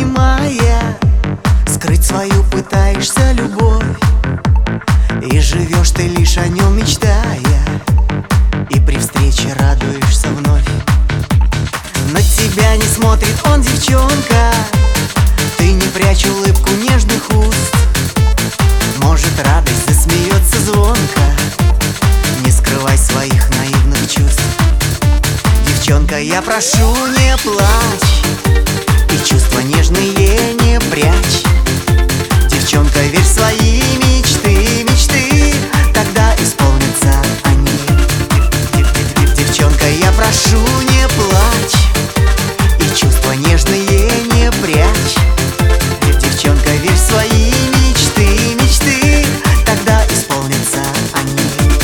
понимая, скрыть свою пытаешься любовь. И живешь ты лишь о нем мечтая, и при встрече радуешься вновь. На тебя не смотрит он, девчонка, ты не прячь улыбку нежных уст. Может, радость засмеется звонко, не скрывай своих наивных чувств. Девчонка, я прошу, не плачь, и чувства нежные не прячь. Девчонка, верь в свои мечты, мечты, тогда исполнятся они. Девчонка, я прошу, не плачь, и чувства нежные не прячь. Девчонка, верь в свои мечты, мечты, тогда исполнятся они.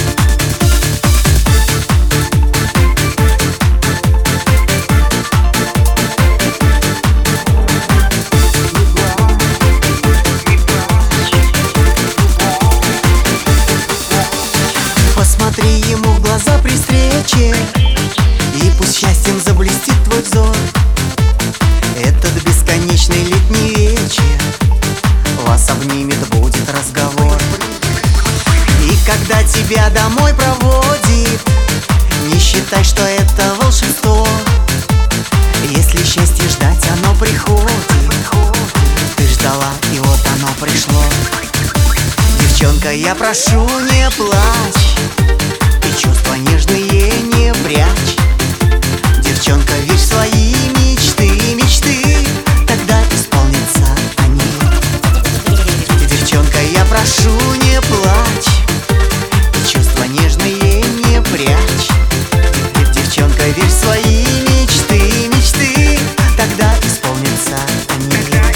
Посмотри ему в глаза при встрече, и пусть счастьем заблестит твой взор. Этот бесконечный летний вечер вас обнимет, будет разговор. И когда тебя домой проводит, не считай, что это волшебство. Если счастье ждать, оно приходит. Ты ждала, и вот оно пришло. Девчонка, я прошу, не плачь, и чувства нежные не прячь. Девчонка, верь в свои мечты, мечты, тогда исполнятся они. Девчонка, я прошу, не плачь, и чувства нежные не прячь. Девчонка, верь в свои мечты, мечты, тогда исполнятся они.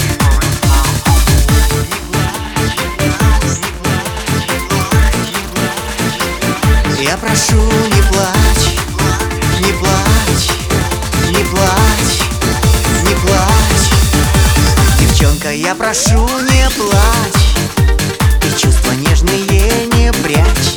Я прошу, не плачь, не плачь, не плачь, не плачь. Девчонка, я прошу, не плачь, и чувства нежные не прячь.